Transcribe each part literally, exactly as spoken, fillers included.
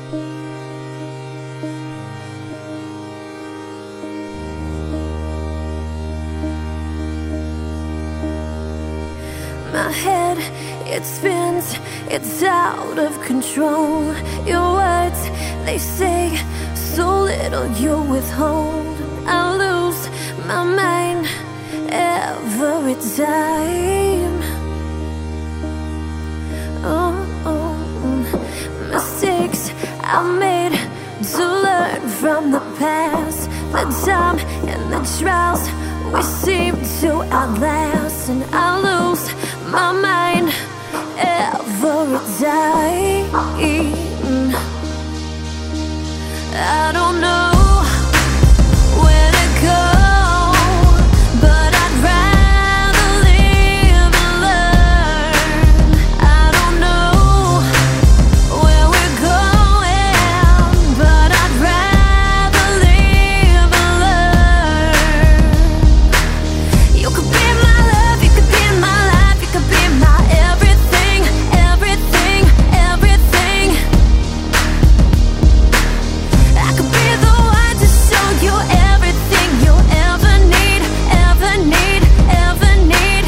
My head, it spins, it's out of control. Your words, they say so little you withhold. I lose my mind every time. Oh, oh, mistakes I made to learn from the past. The time and the trials we seem to outlast, and I lose my mind every time. I don't know where to go, but I'd rather live and learn. I don't know where we're going, but I'd rather live and learn. You could be my love, you could be my life, you could be my everything, everything, everything. I could be the one to show you everything you ever need, ever need, ever need.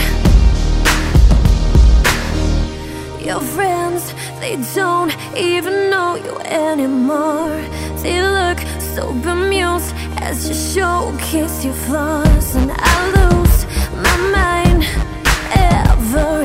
Your friends, they don't even know you anymore. They look so bemused as you showcase your flaws, and I lose my mind every